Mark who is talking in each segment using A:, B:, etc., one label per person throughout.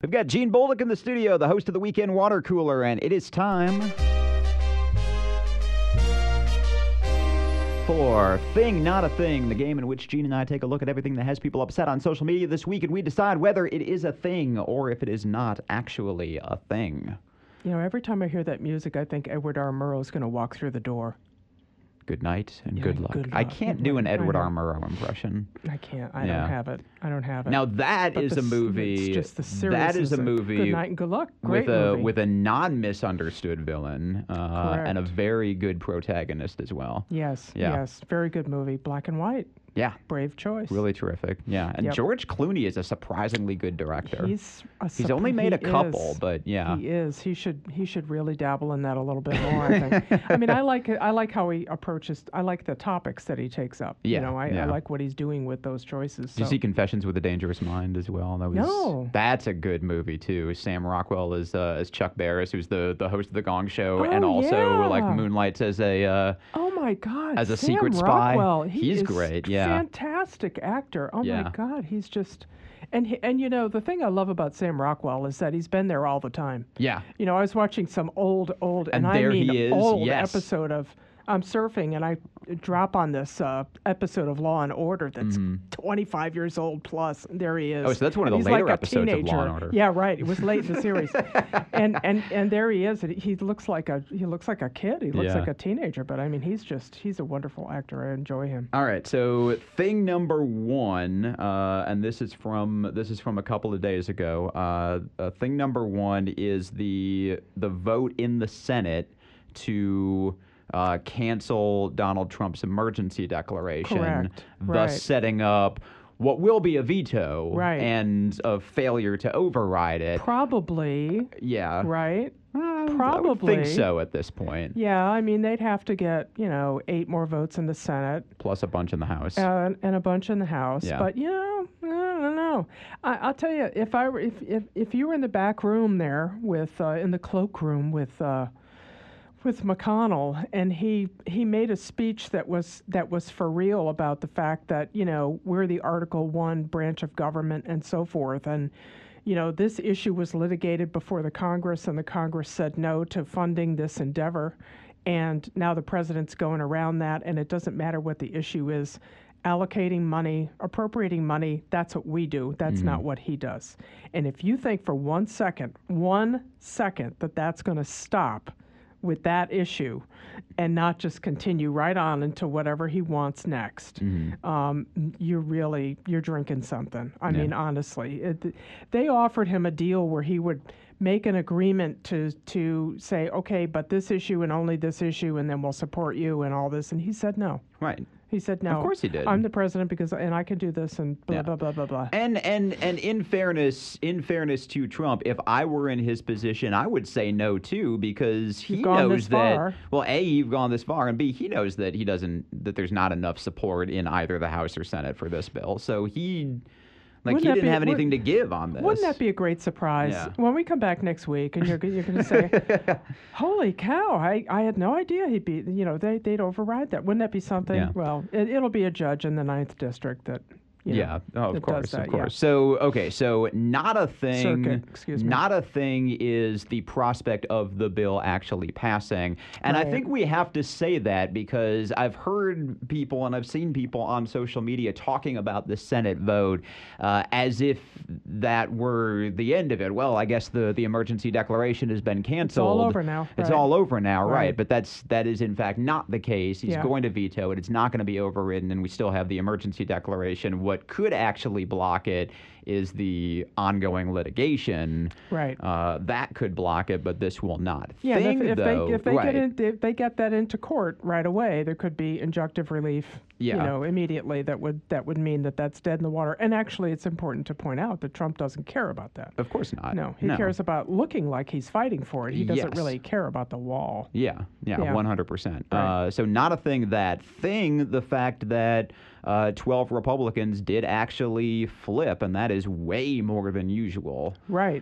A: We've got Gene Bolduc in the studio, the host of the Weekend Water Cooler, and it is time for Thing Not a Thing, the game in which Gene and I take a look at everything that has people upset on social media this week, and we decide whether it is a thing or if it is not actually a thing.
B: You know, every time I hear that music, I think Edward R. Murrow's going to walk through the door.
A: Good night and
B: Yeah,
A: good luck.
B: good
A: I
B: luck.
A: can't do an Edward R. Murrow impression.
B: I can't. I
A: Yeah.
B: don't have it. I don't have it.
A: Now that
B: But
A: is a movie.
B: It's just the series.
A: That is a
B: Good
A: movie
B: night and good luck. Great
A: with a
B: movie.
A: with a non-misunderstood villain and a
B: Correct.
A: very good protagonist as well.
B: Yes.
A: Yeah.
B: Yes. Very good movie. Black and white.
A: Yeah,
B: Brave choice.
A: really terrific. Yeah, and
B: Yep.
A: George Clooney is a surprisingly good director.
B: He's
A: only made a couple,
B: is.
A: but yeah.
B: He is. He should really dabble in that a little bit more, I think. I mean, I like how he approaches. I like the topics that he takes up.
A: Yeah,
B: You know, I
A: yeah.
B: like what he's doing with those choices.
A: Did you
B: so.
A: see Confessions with a Dangerous Mind as well?
B: No.
A: That's a good movie too. Sam Rockwell as Chuck Barris, who's the host of the Gong Show, and
B: Oh,
A: also like
B: yeah.
A: moonlights as a
B: Oh my God!
A: as a
B: Sam
A: secret spy.
B: Rockwell,
A: He's
B: is
A: great, yeah.
B: Fantastic actor. Oh
A: Yeah.
B: my God, he's just, and you know the thing I love about Sam Rockwell is that he's been there all the time.
A: yeah.
B: You know, I was watching some old,
A: And
B: I
A: there
B: mean
A: he is,
B: old
A: yes.
B: episode of. I'm surfing and I drop on this episode of Law and Order that's 25 years old plus. And there he is.
A: Oh, so that's one of the
B: He's
A: later
B: like a
A: episodes of Law and
B: teenager.
A: Order.
B: Yeah, right. It was late in the series, and there he is. And he looks like a kid. He looks
A: Yeah.
B: like a teenager. But I mean, he's a wonderful actor. I enjoy him.
A: All right, so thing number one, and this is from a couple of days ago. Thing number one is the vote in the Senate to cancel Donald Trump's emergency declaration,
B: Correct.
A: thus
B: Right.
A: setting up what will be a veto
B: Right.
A: and a failure to override it.
B: Probably.
A: Yeah,
B: Right.
A: I would
B: Probably.
A: think so at this point.
B: Yeah. I mean, they'd have to get 8 more votes in the Senate.
A: Plus a bunch in the House.
B: And a bunch in the House,
A: Yeah.
B: but I don't know. I'll tell you, if you were in the back room there with in the cloakroom with McConnell, and he made a speech that was for real about the fact that we're the Article 1 branch of government and so forth, and this issue was litigated before the Congress, and the Congress said no to funding this endeavor. And now the president's going around that, and it doesn't matter what the issue is. Allocating money, appropriating money, that's what we do. That's not what he does. And if you think for 1 second, that that's going to stop with that issue and not just continue right on into whatever he wants next, you're drinking something. I mean, honestly, they offered him a deal where he would make an agreement to say, okay, but this issue and only this issue, and then we'll support you and all this. And he said no.
A: Right.
B: He said no.
A: Of course he did.
B: I'm the president and I can do this and blah,
A: Yeah.
B: blah, blah, blah, blah.
A: And in fairness to Trump, if I were in his position, I would say no too, because he
B: You've gone
A: knows
B: this
A: that
B: far.
A: well, A, you've gone this far, and B, he knows that that there's not enough support in either the House or Senate for this bill. So he didn't have anything to give on this.
B: Wouldn't that be a great surprise
A: Yeah.
B: when we come back next week and you're going to say, "Holy cow! I had no idea he'd be." They'd override that. Wouldn't that be something?
A: Yeah.
B: Well, it'll be a judge in the 9th district that.
A: Yeah, of
B: that
A: course,
B: does that,
A: of course.
B: yeah.
A: So, okay, so not a thing.
B: Circuit, excuse me.
A: Not a thing is the prospect of the bill actually passing. And I
B: Right.
A: think we have to say that because I've heard people and I've seen people on social media talking about the Senate vote as if that were the end of it. Well, I guess the emergency declaration has been canceled.
B: all over now,
A: It's
B: right.
A: all over now, right?
B: Right.
A: But that is in fact not the case. He's
B: Yeah.
A: going to veto it. It's not going to be overridden, and we still have the emergency declaration. What could actually block it is the ongoing litigation.
B: Right.
A: That could block it, but this will not.
B: Yeah, and
A: Thing,
B: if
A: though,
B: they
A: right.
B: if they get that into court right away, there could be injunctive relief.
A: Yeah.
B: Immediately that would mean that that's dead in the water. And actually, it's important to point out that Trump doesn't care about that.
A: Of course not.
B: No, he cares about looking like he's fighting for it. He doesn't
A: Yes.
B: really care about the wall.
A: Yeah,
B: Yeah.
A: 100%.
B: Right.
A: So not a thing that. Thing, the fact that 12 Republicans did actually flip, and that is way more than usual.
B: Right.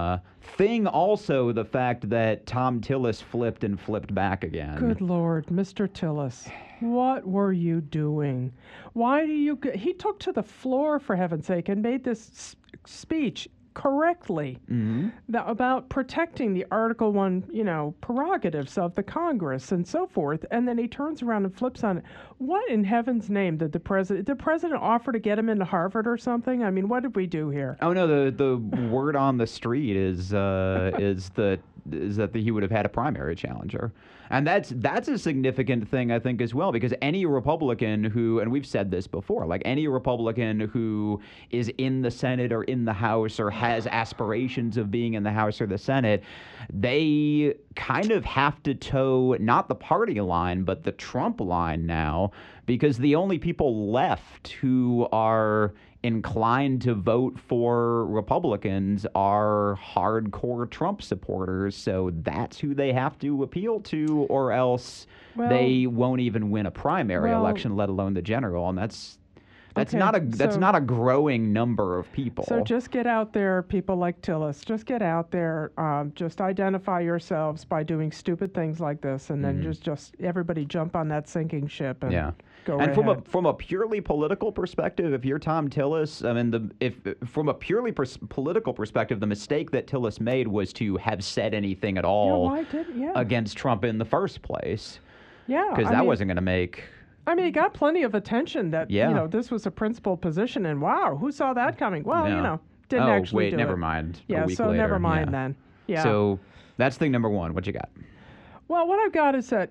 A: Thing also the fact that Tom Tillis flipped and flipped back again.
B: Good Lord, Mr. Tillis, what were you doing? Why do you? He took to the floor, for heaven's sake, and made this speech correctly about protecting the Article 1, prerogatives of the Congress and so forth, and then he turns around and flips on it. What in heaven's name did the president offer to get him into Harvard or something? I mean, what did we do here?
A: Oh no, the word on the street is that he would have had a primary challenger. And that's a significant thing, I think, as well, because any Republican who, and we've said this before, like any Republican who is in the Senate or in the House or has aspirations of being in the House or the Senate, they kind of have to toe not the party line, but the Trump line now, because the only people left who are inclined to vote for Republicans are hardcore Trump supporters. So that's who they have to appeal to, or else they won't even win a primary election, let alone the general. And that's
B: okay,
A: not a growing number of people.
B: So just get out there, people like Tillis. Just get out there. Just identify yourselves by doing stupid things like this, and then just everybody jump on that sinking ship and go
A: And
B: right
A: from a purely political perspective, if you're Tom Tillis, I mean, from a purely political perspective, the mistake that Tillis made was to have said anything at all against Trump in the first place.
B: Yeah,
A: because that wasn't going to make.
B: I mean, he got plenty of attention that, this was a principal position, and wow, who saw that coming? Well, didn't actually do it.
A: Never mind.
B: Yeah,
A: a week
B: so
A: later.
B: never mind then. Yeah.
A: So that's thing number one. What you got?
B: Well, what I've got is that,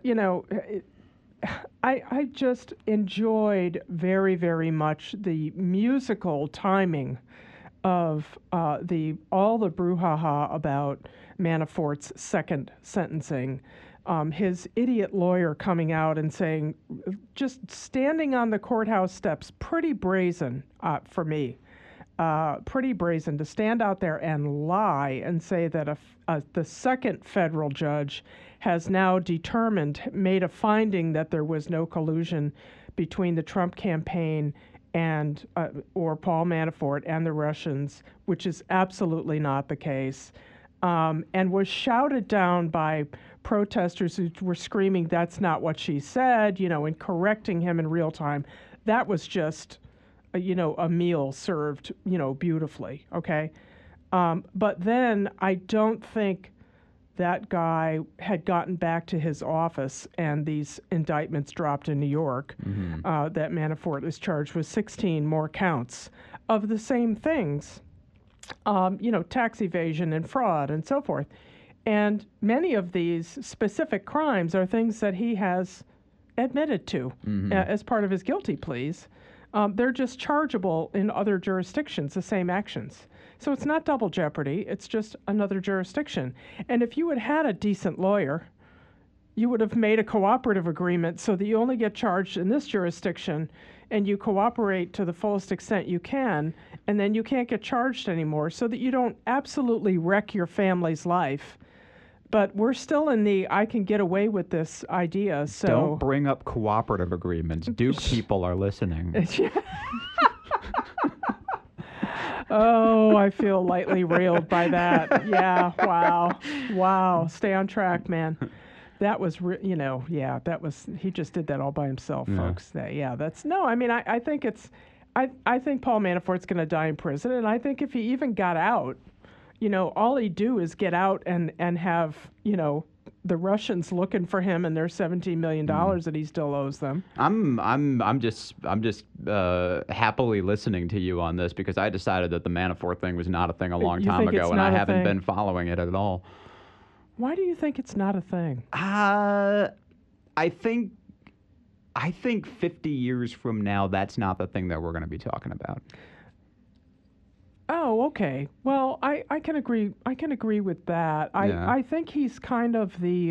B: I just enjoyed very, very much the musical timing of all the brouhaha about Manafort's second sentencing. His idiot lawyer coming out and saying, just standing on the courthouse steps, pretty brazen for me. Pretty brazen to stand out there and lie and say that the second federal judge has now made a finding that there was no collusion between the Trump campaign and or Paul Manafort and the Russians, which is absolutely not the case, and was shouted down by protesters who were screaming, "That's not what she said," and correcting him in real time. That was just, a meal served, beautifully, okay? But then I don't think that guy had gotten back to his office and these indictments dropped in New York, that Manafort is charged with 16 more counts of the same things, tax evasion and fraud and so forth. And many of these specific crimes are things that he has admitted to as part of his guilty pleas. They're just chargeable in other jurisdictions, the same actions. So it's not double jeopardy, it's just another jurisdiction. And if you had had a decent lawyer, you would have made a cooperative agreement so that you only get charged in this jurisdiction and you cooperate to the fullest extent you can, and then you can't get charged anymore so that you don't absolutely wreck your family's life. But we're still in the I can get away with this idea, so...
A: Don't bring up cooperative agreements. Duke people are listening.
B: Oh, I feel lightly railed by that. Yeah, wow. Stay on track, man. That was, that was, he just did that all by himself, folks. I think I think Paul Manafort's going to die in prison, and I think if he even got out, all he'd do is get out and have, the Russians looking for him and their $17 million that he still owes them.
A: I'm just happily listening to you on this because I decided that the Manafort thing was not a thing a long time ago, and I haven't been following it at all.
B: Why do you think it's not a thing?
A: I think 50 years from now, that's not the thing that we're going to be talking about.
B: Oh, okay. Well, I can agree. I can agree with that. I think he's kind of the.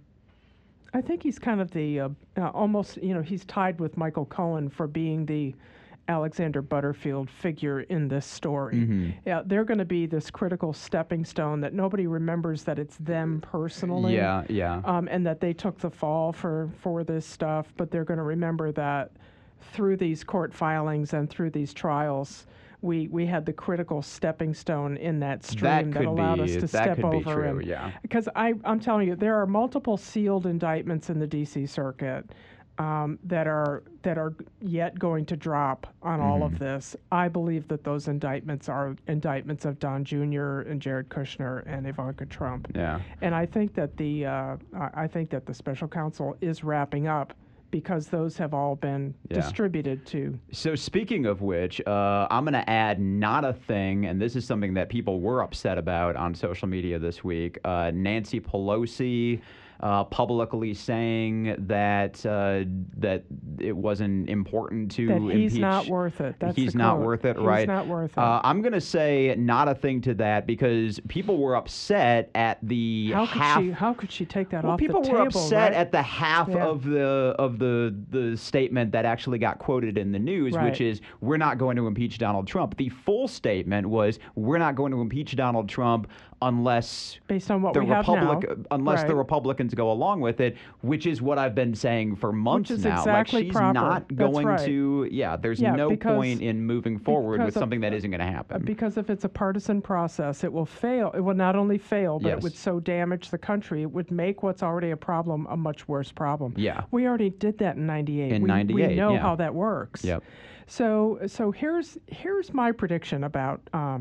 B: Almost. He's tied with Michael Cohen for being the Alexander Butterfield figure in this story. Yeah, they're going to be this critical stepping stone that nobody remembers that it's them personally.
A: Yeah.
B: And that they took the fall for this stuff, but they're going to remember that through these court filings and through these trials. We had the critical stepping stone in that stream that allowed us to step over. Because I'm telling you, there are multiple sealed indictments in the D.C. Circuit that are yet going to drop on all of this. I believe that those indictments are indictments of Don Jr. and Jared Kushner and Ivanka Trump.
A: Yeah.
B: And I think that the special counsel is wrapping up because those have all been distributed to.
A: So speaking of which, I'm going to add not a thing, and this is something that people were upset about on social media this week. Nancy Pelosi publicly saying that that it wasn't important to
B: that he's
A: impeach.
B: not worth it. That's
A: he's
B: the
A: not
B: quote.
A: worth it,
B: he's
A: right?
B: He's not worth it.
A: I'm going to say not a thing to that because people were upset at the
B: How could she take that off the table?
A: People were upset
B: right?
A: at the half of the statement that actually got quoted in the news, which is we're not going to impeach Donald Trump. The full statement was we're not going to impeach Donald Trump unless
B: based on what we have now,
A: unless the Republicans go along with it, which is what I've been saying for months
B: which is
A: now.
B: Exactly
A: like she's
B: proper.
A: not going
B: That's right.
A: to. Yeah, there's no point in moving forward with something that isn't going to happen.
B: Because if it's a partisan process, it will fail. It will not only fail, but it would so damage the country. It would make what's already a problem a much worse problem.
A: Yeah,
B: we already did that in '98.
A: In '98,
B: we know how that works.
A: Yep.
B: So here's my prediction about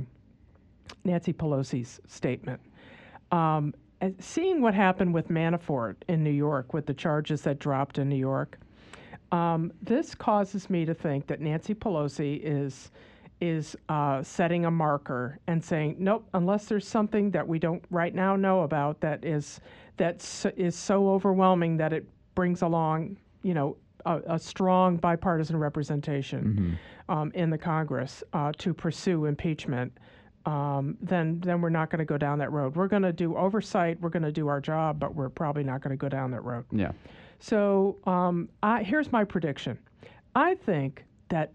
B: Nancy Pelosi's statement. And seeing what happened with Manafort in New York, with the charges that dropped in New York, this causes me to think that Nancy Pelosi is setting a marker and saying, nope, unless there's something that we don't right now know about that is so overwhelming that it brings along, a strong bipartisan representation in the Congress to pursue impeachment. Then we're not going to go down that road. We're going to do oversight. We're going to do our job, but we're probably not going to go down that road.
A: Yeah.
B: So here's my prediction. I think that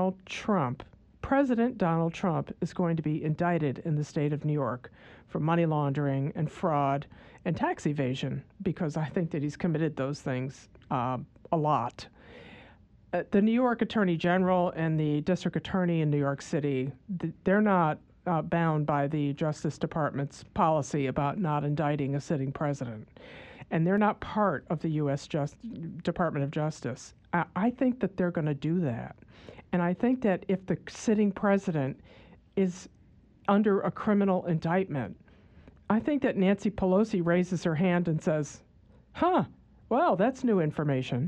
B: President Donald Trump, is going to be indicted in the state of New York for money laundering and fraud and tax evasion, because I think that he's committed those things a lot. The New York Attorney General and the District Attorney in New York City, they're not bound by the Justice Department's policy about not indicting a sitting president. And they're not part of the U.S. Department of Justice. I think that they're going to do that. And I think that if the sitting president is under a criminal indictment, I think that Nancy Pelosi raises her hand and says, well, that's new information.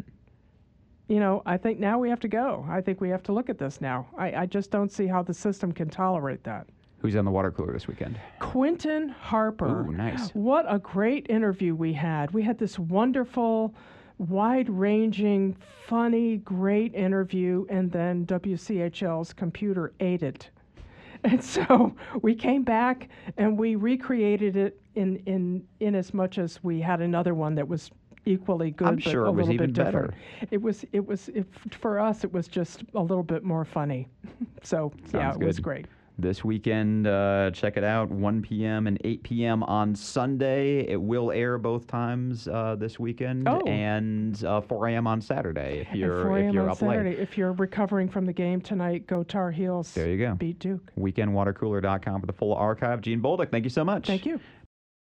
B: I think now we have to go. I think we have to look at this now. I just don't see how the system can tolerate that.
A: Who's on the water cooler this weekend?
B: Quentin Harper.
A: Ooh, nice.
B: What a great interview we had. We had this wonderful, wide-ranging, funny, great interview, and then WCHL's computer ate it. And so we came back and we recreated it in as much as we had another one that was equally good,
A: I'm
B: but
A: sure
B: a
A: it was
B: little
A: even
B: bit different.
A: better.
B: For us, it was just a little bit more funny. So
A: Sounds
B: it
A: good.
B: was great.
A: This weekend, check it out, 1 p.m. and 8 p.m. on Sunday. It will air both times this weekend, and 4 a.m. on Saturday if you're up late.
B: If you're recovering from the game tonight, go Tar Heels.
A: There you go.
B: Beat Duke.
A: Weekendwatercooler.com for the full archive. Gene Bolduc, thank you so much.
B: Thank you.